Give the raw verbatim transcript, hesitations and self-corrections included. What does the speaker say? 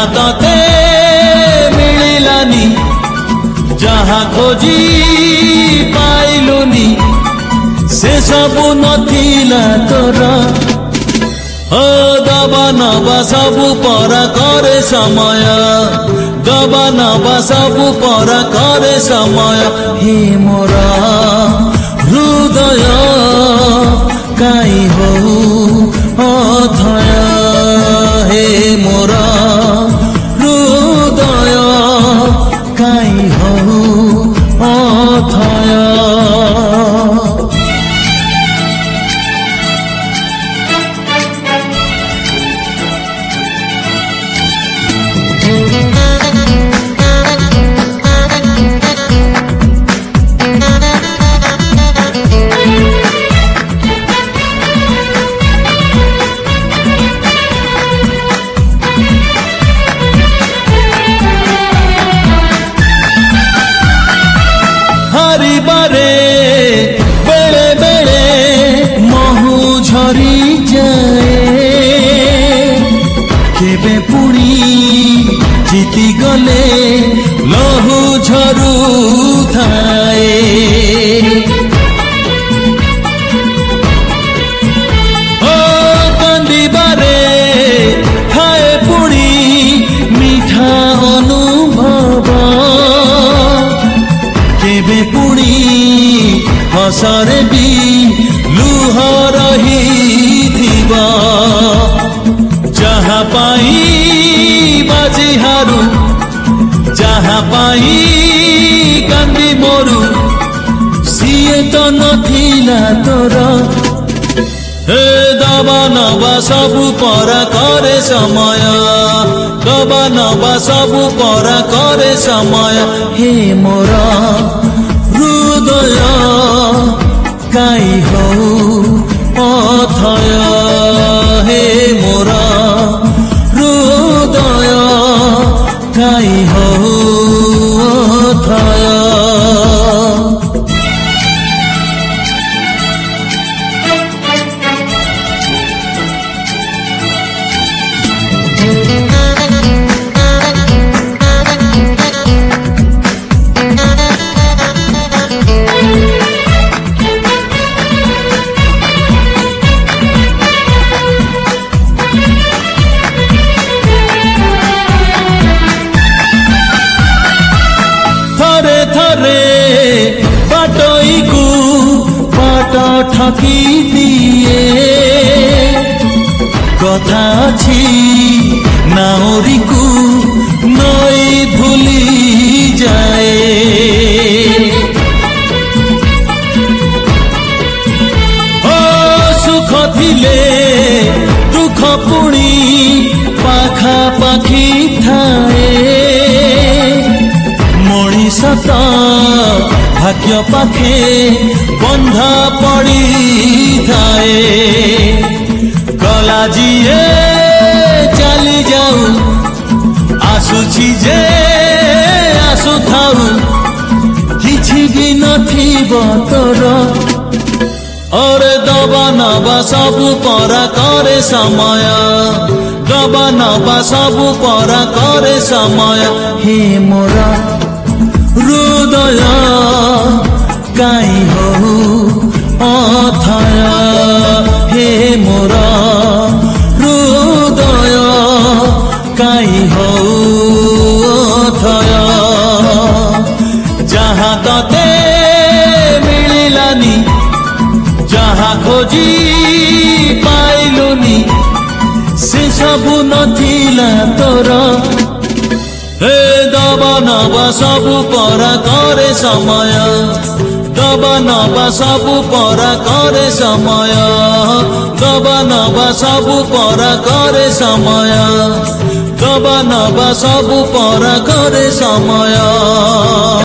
जहाँ तते मिलिलानी जहाँ खोजी पाइलुनी से सबु नथिला तोर ओ दबा नबा सबु परा करे समय दबा नबा सबु परा करे समय हे मोर हृदय काई हो अथय हे मोर हृदय काई हो अथय बेले बेले महु झरी जाए केबे पुणी जीती गले लहु झरू थाए ओ कांदिबारे थाए पुणी मीठा अनुभव केबे पुणी हसरे भी लुह रही थिबा जहाँ पाई बाजी हारू जहाँ पाई कांदी मोरू सीए तो नथिला तोर हे दबा नबा सबु परा करे समय दबा नबा सबु परा करे समय हे मोर हृदय काई हो अथय हे मोर हृदय काई हो अथय बाटोई को बाट ठकी दिए कथा छी नाउरी को नई भूली जाए ओ सुख थिले दुख पुणी पाखा पाखी थाए मणिष तो भाग्य पाखे बंधा पड़ी थाए गला जीए चली जाऊ आसुची जे आसु थाऊ किछि भी नथिब तोर और दबा नबा सबु परा करे समय दबा नबा सबु परा करे समय हे मोर हृदय काई हो अथय हे मोर हृदय काई हो अथय जहाँ तते मिलिलानी जहाँ खोजी पाइलुनी से सबु नथिला तोर हे दबा नबा सबु परा करे समय दबा नबा सबु परा करे समय दबा नबा सबु परा करे समय दबा नबा सबु परा करे समय।